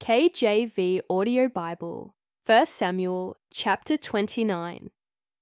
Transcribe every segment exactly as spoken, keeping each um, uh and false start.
K J V Audio Bible, First Samuel chapter twenty-nine.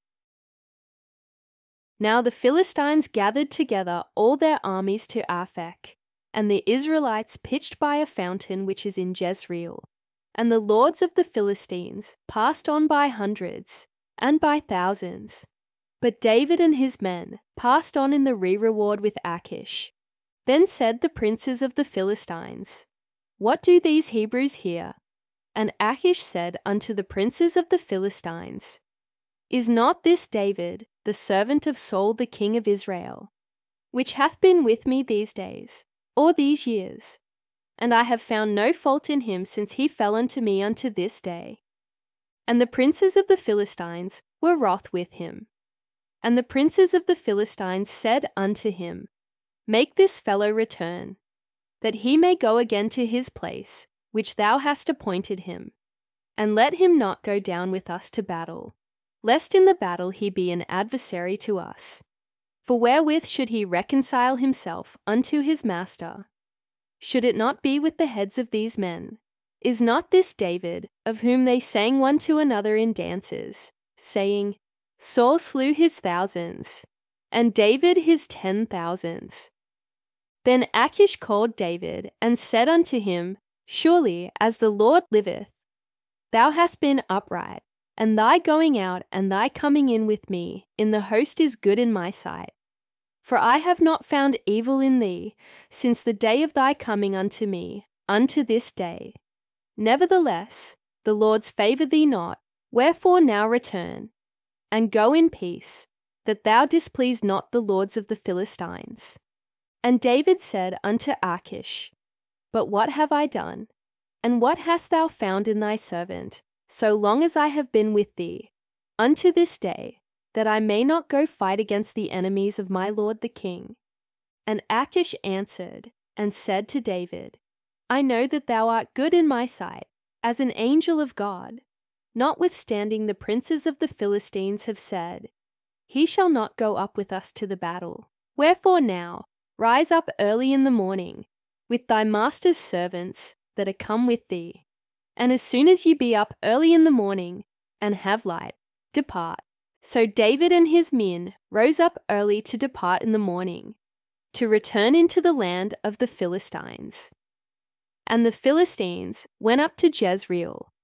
Now the Philistines gathered together all their armies to Aphek, and the Israelites pitched by a fountain which is in Jezreel. And the lords of the Philistines passed on by hundreds, and by thousands. But David and his men passed on in the rereward with Achish. Then said the princes of the Philistines, What do these Hebrews here? And Achish said unto the princes of the Philistines, Is not this David, the servant of Saul the king of Israel, which hath been with me these days, or these years? And I have found no fault in him since he fell unto me unto this day. And the princes of the Philistines were wroth with him. And the princes of the Philistines said unto him, Make this fellow return, that he may go again to his place, which thou hast appointed him, and let him not go down with us to battle, lest in the battle he be an adversary to us. For wherewith should he reconcile himself unto his master? Should it not be with the heads of these men? Is not this David, of whom they sang one to another in dances, saying, Saul slew his thousands, and David his ten thousands? Then Achish called David, and said unto him, Surely, as the Lord liveth, thou hast been upright, and thy going out and thy coming in with me in the host is good in my sight. For I have not found evil in thee since the day of thy coming unto me, unto this day. Nevertheless, the Lord's favour thee not, wherefore now return, and go in peace, that thou displease not the lords of the Philistines. And David said unto Achish, But what have I done? And what hast thou found in thy servant, so long as I have been with thee, unto this day, that I may not go fight against the enemies of my lord the king? And Achish answered and said to David, I know that thou art good in my sight, as an angel of God. Notwithstanding the princes of the Philistines have said, He shall not go up with us to the battle. Wherefore now, rise up early in the morning, with thy master's servants that are come with thee. And as soon as ye be up early in the morning, and have light, depart. So David and his men rose up early to depart in the morning, to return into the land of the Philistines. And the Philistines went up to Jezreel,